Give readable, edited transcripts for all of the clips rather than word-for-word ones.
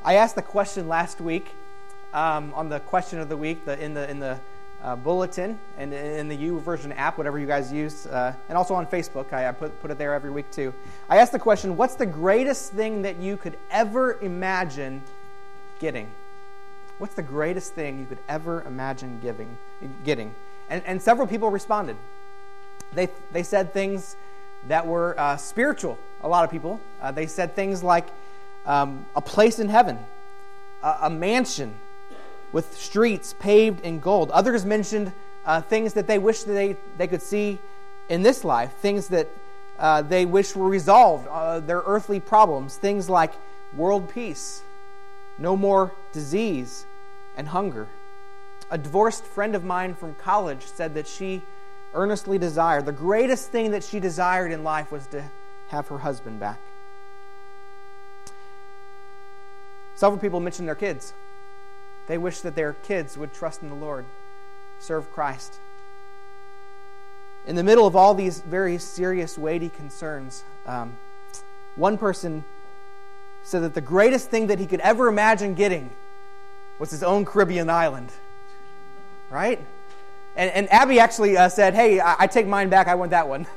I asked the question last week on the question of the week in the bulletin and in the YouVersion app, whatever you guys use, and also on Facebook. I put it there every week too. I asked the question, what's the greatest thing that you could ever imagine getting? What's the greatest thing you could ever imagine getting? And several people responded. They said things that were spiritual, a lot of people. They said things like a place in heaven, a mansion with streets paved in gold. Others mentioned things that they wish that they could see in this life, things that they wish were resolved, their earthly problems, things like world peace, no more disease and hunger. A divorced friend of mine from college said that she earnestly desired, the greatest thing that she desired in life was to have her husband back. Several people mentioned their kids. They wish that their kids would trust in the Lord, serve Christ. In the middle of all these very serious, weighty concerns, one person said that the greatest thing that he could ever imagine getting was his own Caribbean island. Right? And Abby actually said, hey, I take mine back, I want that one.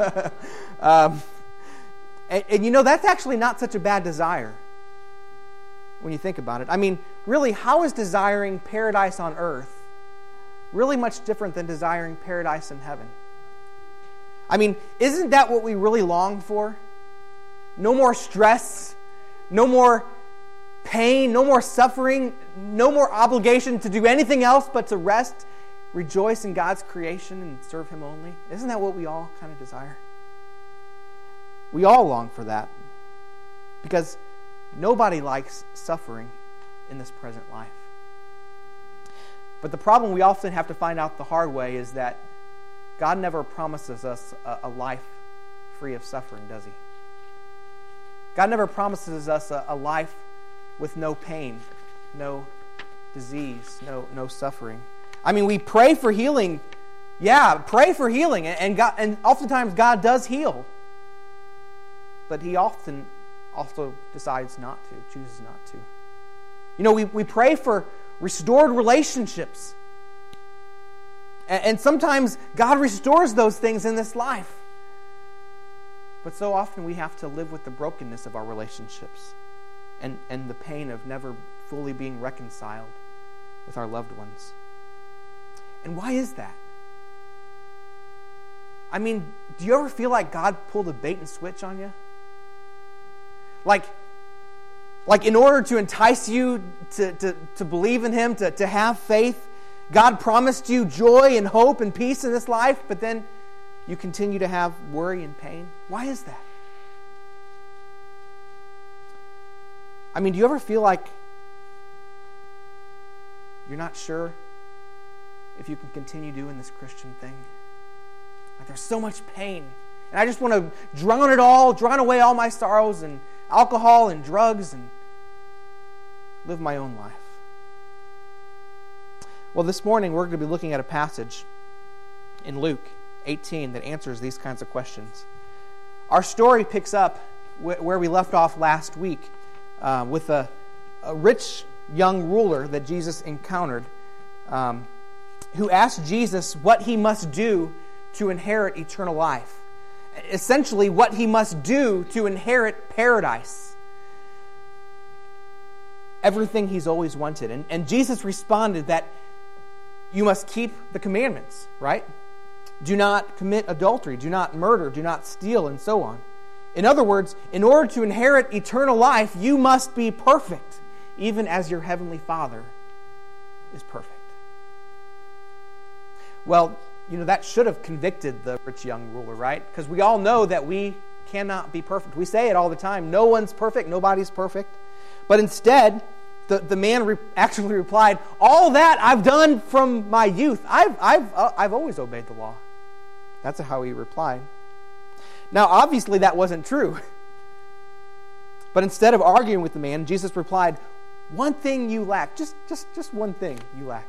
And you know, that's actually not such a bad desire when you think about it. I mean, really, how is desiring paradise on earth really much different than desiring paradise in heaven? I mean, isn't that what we really long for? No more stress, no more pain, no more suffering, no more obligation to do anything else but to rest, rejoice in God's creation and serve Him only. Isn't that what we all kind of desire? We all long for that because nobody likes suffering in this present life. But the problem we often have to find out the hard way is that God never promises us a life free of suffering, does He? God never promises us a life with no pain, no disease, no suffering. I mean, we pray for healing. Yeah, pray for healing. And oftentimes God does heal. But He often also decides not to, chooses not to. You know, we pray for restored relationships. And sometimes God restores those things in this life. But so often we have to live with the brokenness of our relationships and the pain of never fully being reconciled with our loved ones. And why is that? I mean, do you ever feel like God pulled a bait and switch on you? Like in order to entice you to believe in Him, to have faith, God promised you joy and hope and peace in this life, but then you continue to have worry and pain. Why is that? I mean, do you ever feel like you're not sure if you can continue doing this Christian thing? Like there's so much pain. And I just want to drown away all my sorrows and alcohol and drugs and live my own life. Well, this morning we're going to be looking at a passage in Luke 18 that answers these kinds of questions. Our story picks up where we left off last week with a rich young ruler that Jesus encountered who asked Jesus what he must do to inherit eternal life. Essentially, what he must do to inherit paradise. Everything he's always wanted. And Jesus responded that you must keep the commandments, right? Do not commit adultery, do not murder, do not steal, and so on. In other words, in order to inherit eternal life, you must be perfect, even as your heavenly Father is perfect. Well, you know, that should have convicted the rich young ruler, right? Because we all know that we cannot be perfect. We say it all the time. No one's perfect. Nobody's perfect. But instead, the man actually replied, all that I've done from my youth. I've always obeyed the law. That's how he replied. Now, obviously, that wasn't true. But instead of arguing with the man, Jesus replied, one thing you lack. Just one thing you lack.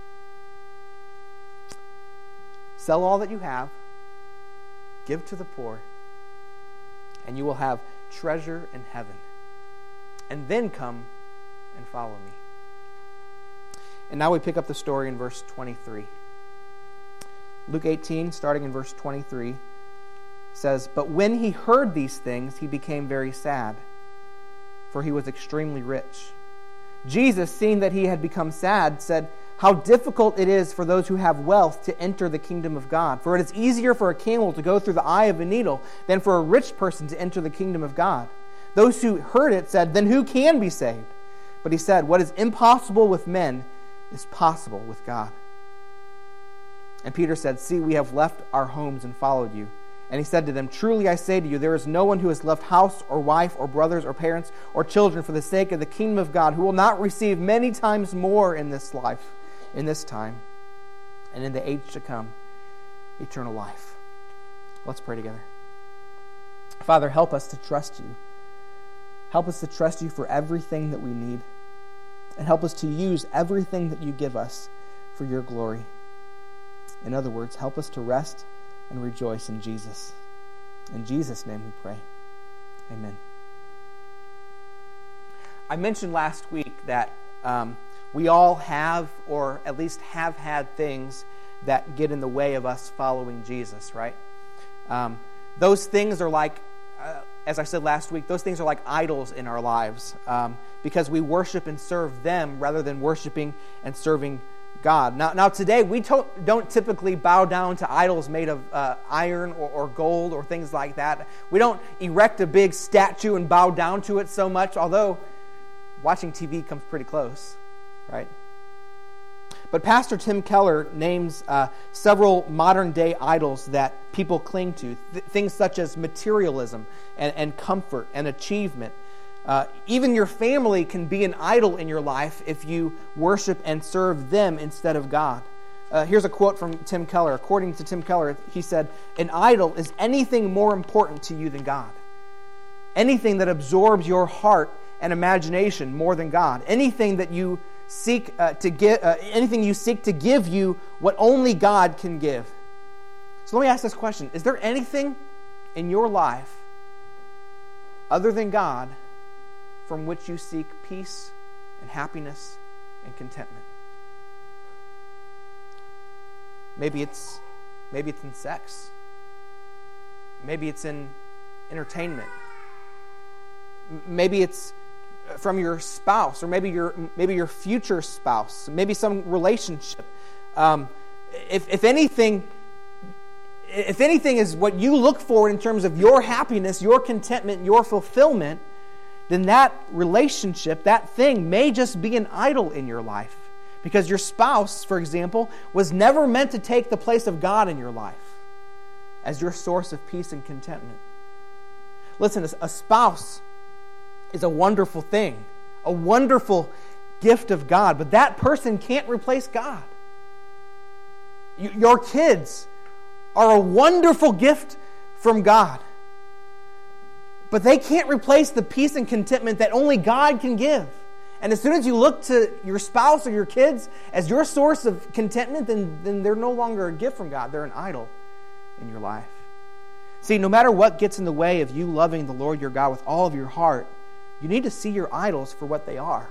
Sell all that you have, give to the poor, and you will have treasure in heaven. And then come and follow me. And now we pick up the story in verse 23. Luke 18, starting in verse 23, says, "But when he heard these things, he became very sad, for he was extremely rich. Jesus, seeing that he had become sad, said, 'How difficult it is for those who have wealth to enter the kingdom of God. For it is easier for a camel to go through the eye of a needle than for a rich person to enter the kingdom of God.' Those who heard it said, 'Then who can be saved?' But he said, 'What is impossible with men is possible with God.' And Peter said, 'See, we have left our homes and followed you.' And he said to them, 'Truly I say to you, there is no one who has left house or wife or brothers or parents or children for the sake of the kingdom of God who will not receive many times more in this life, in this time, and in the age to come, eternal life.'" Let's pray together. Father, help us to trust you. Help us to trust you for everything that we need. And help us to use everything that you give us for your glory. In other words, help us to rest and rejoice in Jesus. In Jesus' name we pray. Amen. I mentioned last week that we all have, or at least have had, things that get in the way of us following Jesus, right? Those things are like, as I said last week, those things are like idols in our lives because we worship and serve them rather than worshiping and serving God. Now today, we don't typically bow down to idols made of iron or gold or things like that. We don't erect a big statue and bow down to it so much, although watching TV comes pretty close, right? But Pastor Tim Keller names several modern-day idols that people cling to, things such as materialism and comfort and achievement. Even your family can be an idol in your life if you worship and serve them instead of God. Here's a quote from Tim Keller. According to Tim Keller, he said, "An idol is anything more important to you than God. Anything that absorbs your heart and imagination more than God. Anything that you seek anything you seek to give you what only God can give." So let me ask this question. Is there anything in your life other than God from which you seek peace and happiness and contentment? Maybe it's in sex. Maybe it's in entertainment. Maybe it's from your spouse, or maybe your future spouse, maybe some relationship. If anything is what you look for in terms of your happiness, your contentment, your fulfillment, then that relationship, that thing, may just be an idol in your life. Because your spouse, for example, was never meant to take the place of God in your life as your source of peace and contentment. Listen, a spouse is a wonderful thing, a wonderful gift of God, but that person can't replace God. Your kids are a wonderful gift from God, but they can't replace the peace and contentment that only God can give. And as soon as you look to your spouse or your kids as your source of contentment, then they're no longer a gift from God. They're an idol in your life. See, no matter what gets in the way of you loving the Lord your God with all of your heart, you need to see your idols for what they are.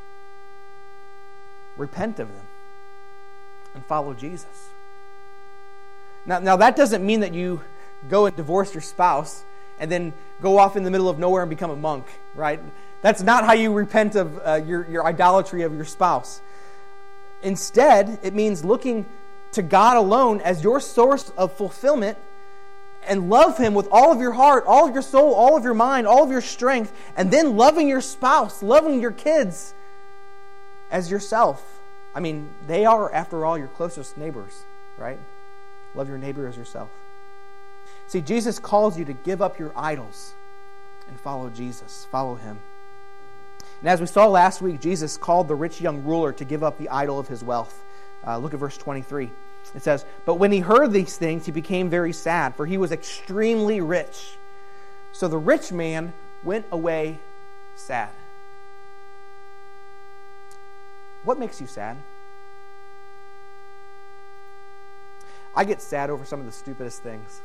Repent of them and follow Jesus. Now that doesn't mean that you go and divorce your spouse and then go off in the middle of nowhere and become a monk, right? That's not how you repent of your idolatry of your spouse. Instead, it means looking to God alone as your source of fulfillment and love Him with all of your heart, all of your soul, all of your mind, all of your strength, and then loving your spouse, loving your kids as yourself. I mean, they are, after all, your closest neighbors, right? Love your neighbor as yourself. See, Jesus calls you to give up your idols and follow Jesus. Follow Him. And as we saw last week, Jesus called the rich young ruler to give up the idol of his wealth. Look at verse 23. It says, "But when he heard these things, he became very sad, for he was extremely rich. So the rich man went away sad." What makes you sad? I get sad over some of the stupidest things.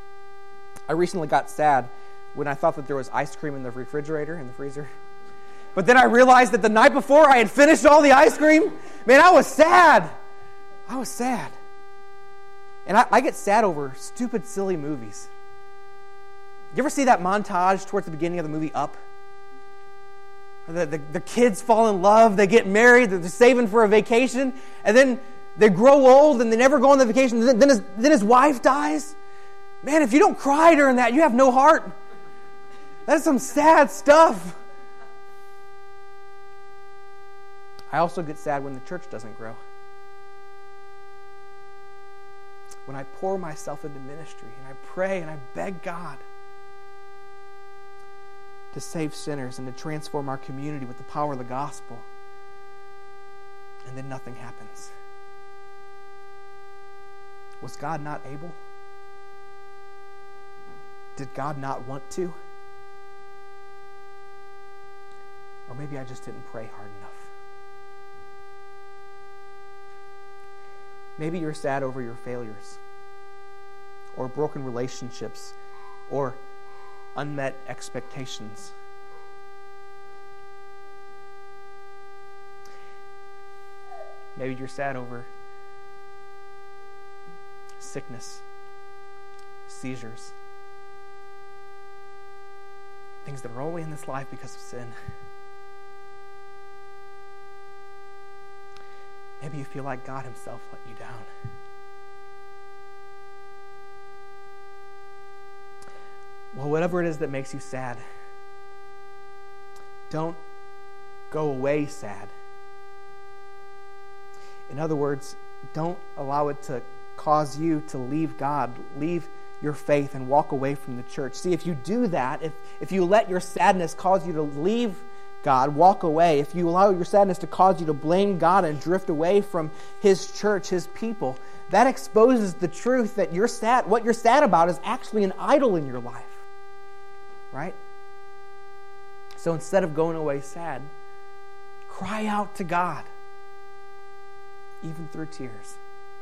I recently got sad when I thought that there was ice cream in the refrigerator, in the freezer. But then I realized that the night before I had finished all the ice cream. Man, I was sad. I was sad. And I get sad over stupid, silly movies. You ever see that montage towards the beginning of the movie Up? The kids fall in love, they get married, they're saving for a vacation, and then they grow old and they never go on the vacation. Then his wife dies. Man, if you don't cry during that, you have no heart. That's some sad stuff. I also get sad when the church doesn't grow. When I pour myself into ministry and I pray and I beg God to save sinners and to transform our community with the power of the gospel, and then nothing happens. Was God not able? Did God not want to? Or maybe I just didn't pray hard enough. Maybe you're sad over your failures, or broken relationships, or unmet expectations. Maybe you're sad over sickness, seizures, things that are only in this life because of sin. Maybe you feel like God himself let you down. Well, whatever it is that makes you sad, don't go away sad. In other words, don't allow it to cause you to leave God, leave your faith, and walk away from the church. See, if you do that, if you let your sadness cause you to leave God, walk away, if you allow your sadness to cause you to blame God and drift away from his church, his people, that exposes the truth that what you're sad about is actually an idol in your life. Right? So instead of going away sad, cry out to God, even through tears.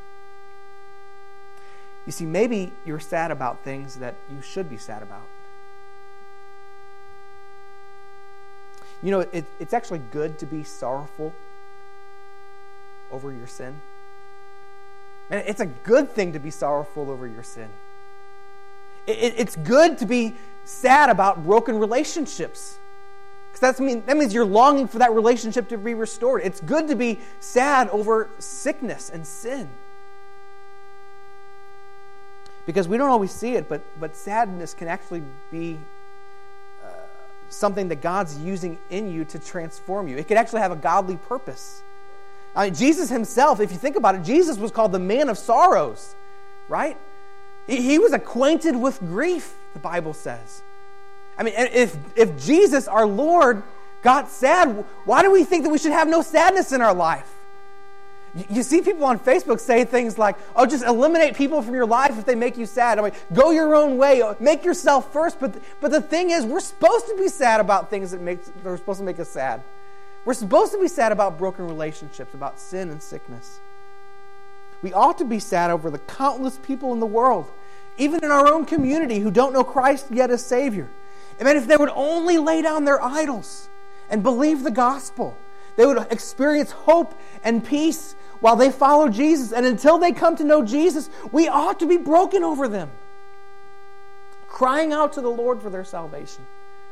You see, maybe you're sad about things that you should be sad about. You know, it's actually good to be sorrowful over your sin. Man, it's a good thing to be sorrowful over your sin. It's good to be sad about broken relationships, because that means you're longing for that relationship to be restored. It's good to be sad over sickness and sin, because we don't always see it, but sadness can actually be something that God's using in you to transform you. It could actually have a godly purpose. I mean, Jesus himself, if you think about it, Jesus was called the man of sorrows, right? He was acquainted with grief, the Bible says. I mean, if Jesus, our Lord, got sad, why do we think that we should have no sadness in our life? You see people on Facebook say things like, oh, just eliminate people from your life if they make you sad. I mean, go your own way. Make yourself first. But the thing is, we're supposed to be sad about things that are supposed to make us sad. We're supposed to be sad about broken relationships, about sin and sickness. We ought to be sad over the countless people in the world, even in our own community, who don't know Christ yet as Savior. And man, if they would only lay down their idols and believe the gospel, they would experience hope and peace while they follow Jesus. And until they come to know Jesus, we ought to be broken over them, crying out to the Lord for their salvation.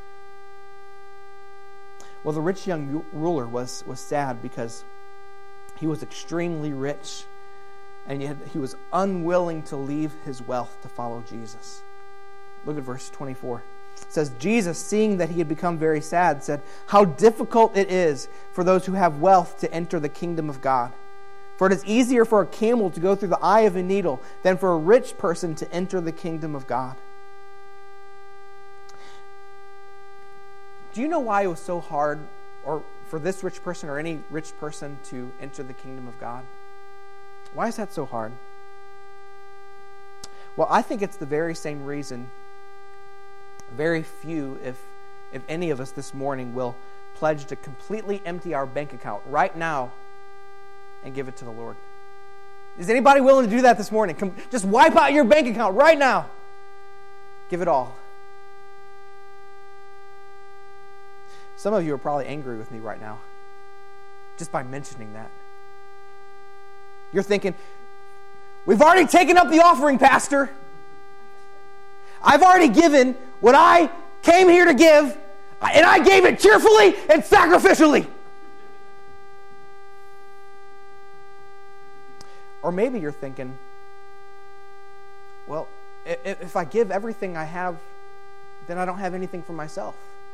Well, the rich young ruler was sad because he was extremely rich, and yet he was unwilling to leave his wealth to follow Jesus. Look at verse 24. It says, Jesus, seeing that he had become very sad, said, how difficult it is for those who have wealth to enter the kingdom of God. For it is easier for a camel to go through the eye of a needle than for a rich person to enter the kingdom of God. Do you know why it was so hard, or for this rich person or any rich person, to enter the kingdom of God? Why is that so hard? Well, I think it's the very same reason very few, if any of us this morning, will pledge to completely empty our bank account right now and give it to the Lord. Is anybody willing to do that this morning? Just wipe out your bank account right now. Give it all. Some of you are probably angry with me right now, just by mentioning that. You're thinking, we've already taken up the offering, Pastor. I've already given what I came here to give, and I gave it cheerfully and sacrificially. Or maybe you're thinking, well, if I give everything I have, then I don't have anything for myself.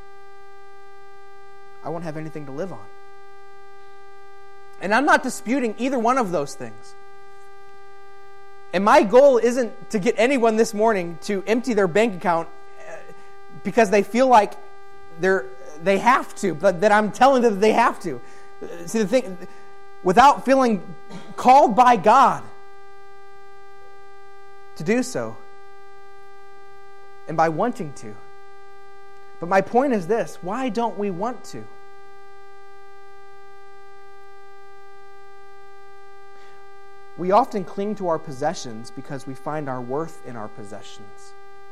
I won't have anything to live on. And I'm not disputing either one of those things. And my goal isn't to get anyone this morning to empty their bank account because they feel like they have to, but that I'm telling them that they have to. See, the thing, without feeling called by God to do so, and by wanting to. But my point is this: why don't we want to? We often cling to our possessions because we find our worth in our possessions.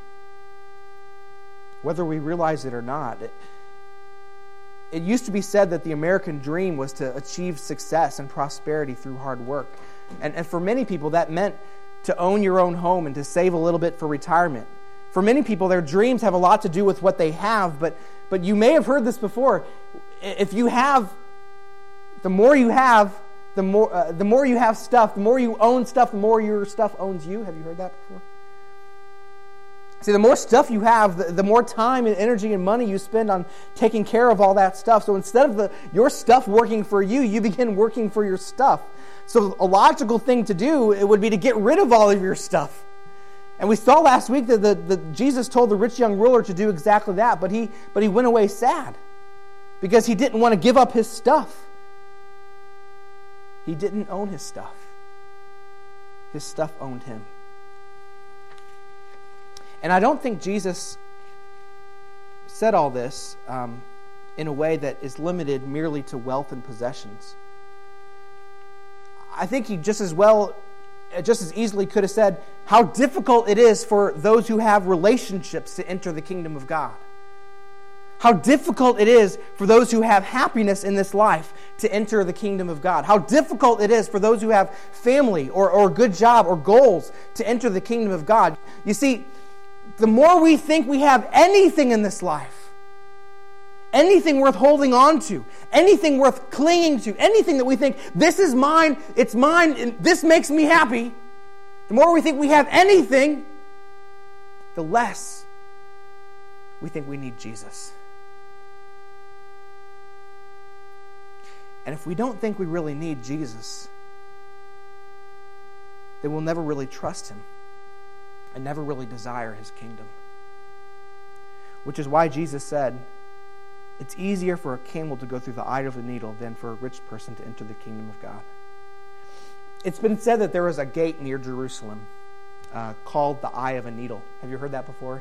Whether we realize it or not, it used to be said that the American dream was to achieve success and prosperity through hard work. And for many people, that meant to own your own home and to save a little bit for retirement. For many people, their dreams have a lot to do with what they have, but you may have heard this before. If you have, the more you have, the more you have stuff, the more you own stuff, the more your stuff owns you. Have you heard that before? See, the more stuff you have, the more time and energy and money you spend on taking care of all that stuff. So instead of your stuff working for you, you begin working for your stuff. So a logical thing to do, it would be to get rid of all of your stuff. And we saw last week that Jesus told the rich young ruler to do exactly that, but he went away sad because he didn't want to give up his stuff. He didn't own his stuff. His stuff owned him. And I don't think Jesus said all this in a way that is limited merely to wealth and possessions. I think he just as easily could have said how difficult it is for those who have relationships to enter the kingdom of God. How difficult it is for those who have happiness in this life to enter the kingdom of God. How difficult it is for those who have family or a good job or goals to enter the kingdom of God. You see, the more we think we have anything in this life, anything worth holding on to, anything worth clinging to, anything that we think, this is mine, it's mine, and this makes me happy, the more we think we have anything, the less we think we need Jesus. And if we don't think we really need Jesus, then we'll never really trust him and never really desire his kingdom. Which is why Jesus said, it's easier for a camel to go through the eye of a needle than for a rich person to enter the kingdom of God. It's been said that there was a gate near Jerusalem called the Eye of a Needle. Have you heard that before?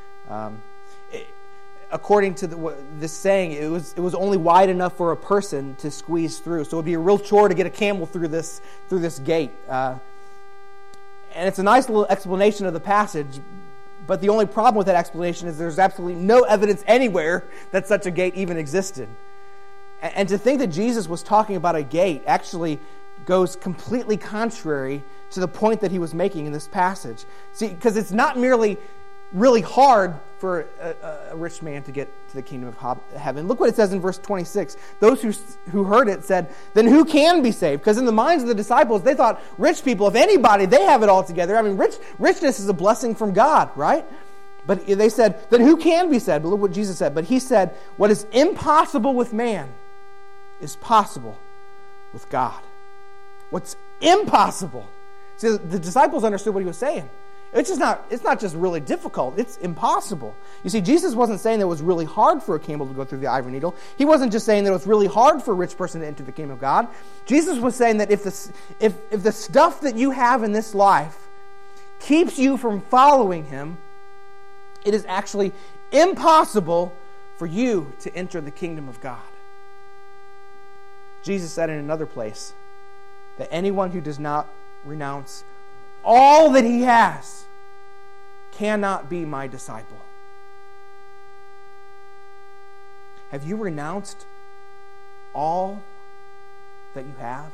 According to this saying, it was only wide enough for a person to squeeze through. So it would be a real chore to get a camel through this gate. And it's a nice little explanation of the passage, but the only problem with that explanation is there's absolutely no evidence anywhere that such a gate even existed. And to think that Jesus was talking about a gate actually goes completely contrary to the point that he was making in this passage. See, because it's not merely really hard for a rich man to get to the kingdom of heaven. Look what it says in verse 26. Those who heard it said, then who can be saved? Because in the minds of the disciples, they thought rich people, if anybody, they have it all together. I mean, richness is a blessing from God, right? But they said, then who can be saved? But look what Jesus said. But he said, what is impossible with man is possible with God. What's impossible? See, the disciples understood what he was saying. It's not just really difficult, it's impossible. You see, Jesus wasn't saying that it was really hard for a camel to go through the eye of a needle. He wasn't just saying that it was really hard for a rich person to enter the kingdom of God. Jesus was saying that if the stuff that you have in this life keeps you from following him, it is actually impossible for you to enter the kingdom of God. Jesus said in another place that anyone who does not renounce all that he has cannot be my disciple. Have you renounced all that you have?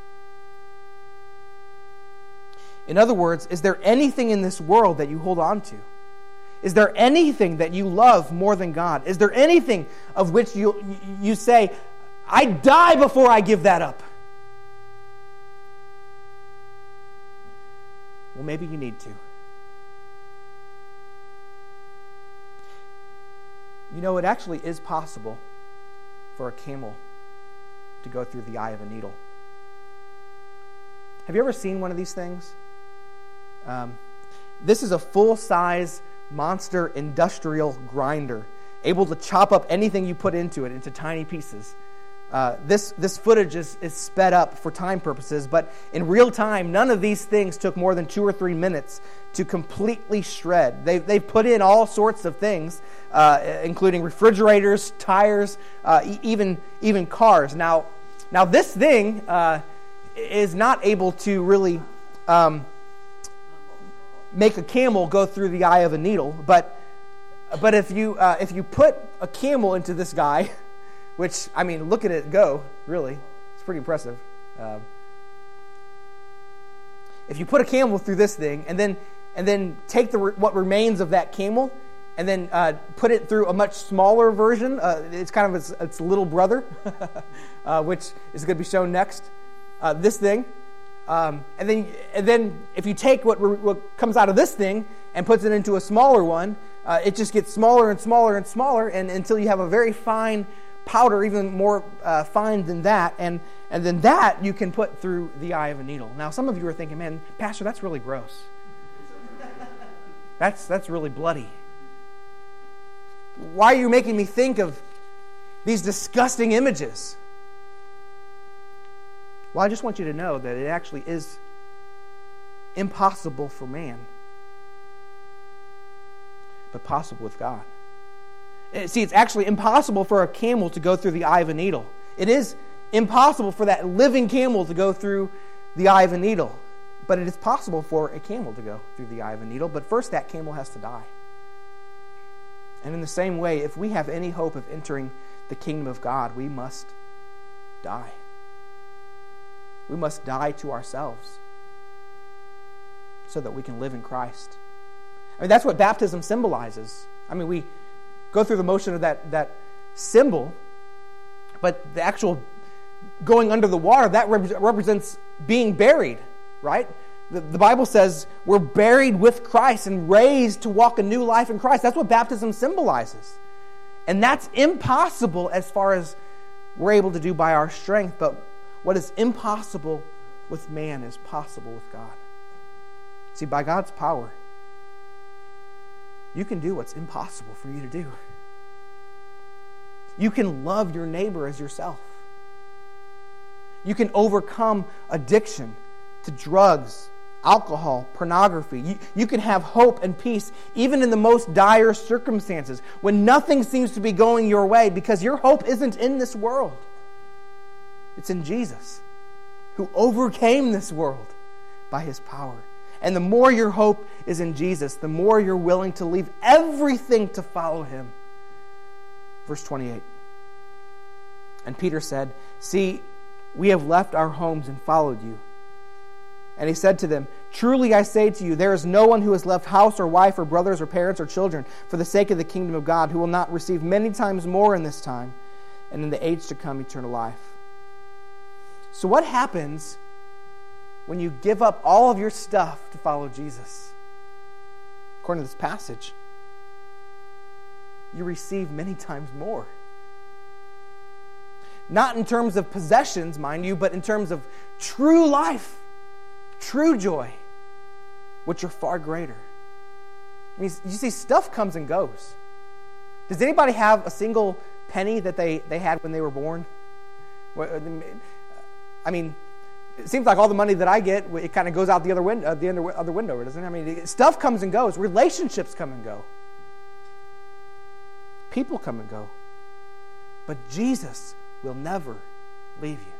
In other words, is there anything in this world that you hold on to? Is there anything that you love more than God? Is there anything of which you say, I die before I give that up? Well, maybe you need to. You know, it actually is possible for a camel to go through the eye of a needle. Have you ever seen one of these things? This is a full-size monster industrial grinder, able to chop up anything you put into it into tiny pieces. This footage is sped up for time purposes, but in real time, none of these things took more than 2 or 3 minutes to completely shred. They've put in all sorts of things, including refrigerators, tires, even cars. Now this thing is not able to really make a camel go through the eye of a needle, but if you put a camel into this guy, which, I mean, look at it go, really. It's pretty impressive. If you put a camel through this thing and then take what remains of that camel and then put it through a much smaller version, it's kind of its little brother, which is going to be shown next, this thing. And then if you take what comes out of this thing and puts it into a smaller one, it just gets smaller and smaller and smaller, and until you have a very fine powder, even more fine than that, and then that you can put through the eye of a needle. Now, some of you are thinking, man, Pastor, that's really gross. That's really bloody. Why are you making me think of these disgusting images? Well, I just want you to know that it actually is impossible for man, but possible with God. See, it's actually impossible for a camel to go through the eye of a needle. It is impossible for that living camel to go through the eye of a needle. But it is possible for a camel to go through the eye of a needle. But first, that camel has to die. And in the same way, if we have any hope of entering the kingdom of God, we must die. We must die to ourselves so that we can live in Christ. I mean, that's what baptism symbolizes. I mean, we go through the motion of that symbol, but the actual going under the water, that represents being buried, right? The Bible says we're buried with Christ and raised to walk a new life in Christ. That's what baptism symbolizes. And that's impossible as far as we're able to do by our strength, but what is impossible with man is possible with God. See, by God's power, you can do what's impossible for you to do. You can love your neighbor as yourself. You can overcome addiction to drugs, alcohol, pornography. You can have hope and peace even in the most dire circumstances when nothing seems to be going your way, because your hope isn't in this world. It's in Jesus, who overcame this world by his power. And the more your hope is in Jesus, the more you're willing to leave everything to follow him. Verse 28. And Peter said, "See, we have left our homes and followed you." And he said to them, "Truly I say to you, there is no one who has left house or wife or brothers or parents or children for the sake of the kingdom of God who will not receive many times more in this time, and in the age to come eternal life." So what happens when you give up all of your stuff to follow Jesus? According to this passage, you receive many times more. Not in terms of possessions, mind you, but in terms of true life, true joy, which are far greater. I mean, you see, stuff comes and goes. Does anybody have a single penny that they had when they were born? I mean, it seems like all the money that I get, it kind of goes out the other window, doesn't it? I mean, stuff comes and goes. Relationships come and go. People come and go. But Jesus will never leave you.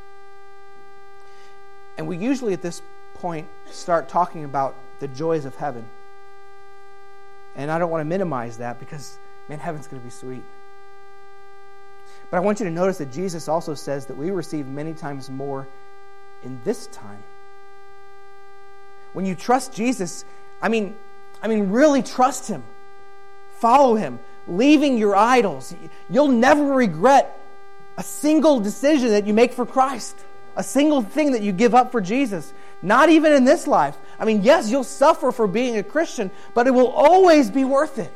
And we usually at this point start talking about the joys of heaven. And I don't want to minimize that because, man, heaven's going to be sweet. But I want you to notice that Jesus also says that we receive many times more in this time. When you trust Jesus, I mean, really trust Him. Follow Him, leaving your idols. You'll never regret a single decision that you make for Christ, a single thing that you give up for Jesus. Not even in this life. I mean, yes, you'll suffer for being a Christian, but it will always be worth it.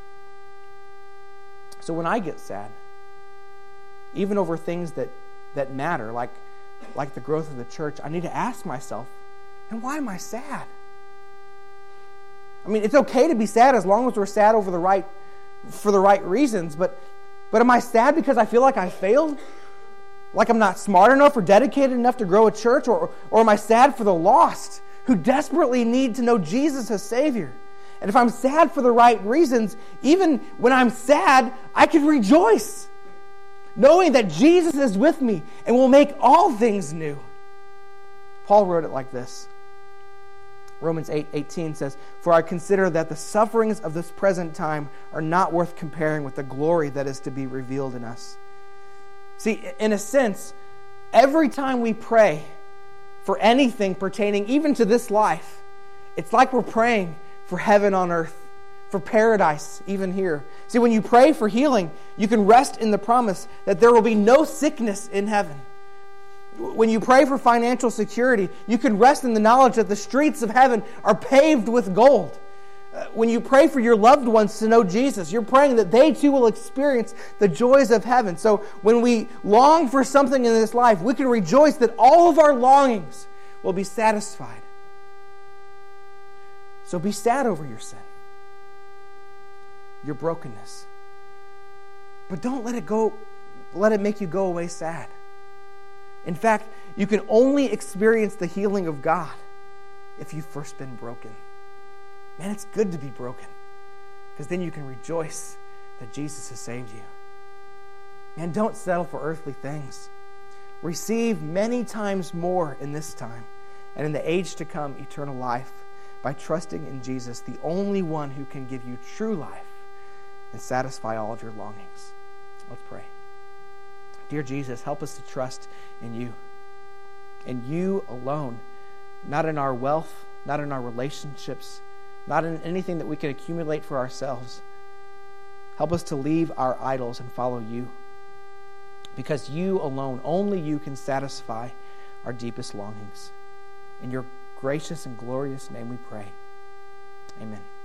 So when I get sad, even over things that matter, like the growth of the church, I need to ask myself, and why am I sad? I mean, it's okay to be sad as long as we're sad for the right reasons, but am I sad because I feel like I failed? Like I'm not smart enough or dedicated enough to grow a church? Or am I sad for the lost who desperately need to know Jesus as Savior? And if I'm sad for the right reasons, even when I'm sad, I can rejoice, knowing that Jesus is with me and will make all things new. Paul wrote it like this. Romans 8:18 says, "For I consider that the sufferings of this present time are not worth comparing with the glory that is to be revealed in us." See, in a sense, every time we pray for anything pertaining even to this life, it's like we're praying for heaven on earth, for paradise even here. See, when you pray for healing, you can rest in the promise that there will be no sickness in heaven. When you pray for financial security, you can rest in the knowledge that the streets of heaven are paved with gold. When you pray for your loved ones to know Jesus, you're praying that they too will experience the joys of heaven. So when we long for something in this life, we can rejoice that all of our longings will be satisfied. So be sad over your sin, your brokenness. But don't let it make you go away sad. In fact, you can only experience the healing of God if you've first been broken. Man, it's good to be broken, because then you can rejoice that Jesus has saved you. Man, don't settle for earthly things. Receive many times more in this time, and in the age to come, eternal life, by trusting in Jesus, the only one who can give you true life and satisfy all of your longings. Let's pray. Dear Jesus, help us to trust in you, and you alone, not in our wealth, not in our relationships, not in anything that we can accumulate for ourselves. Help us to leave our idols and follow you, because you alone, only you, can satisfy our deepest longings. In your gracious and glorious name we pray. Amen.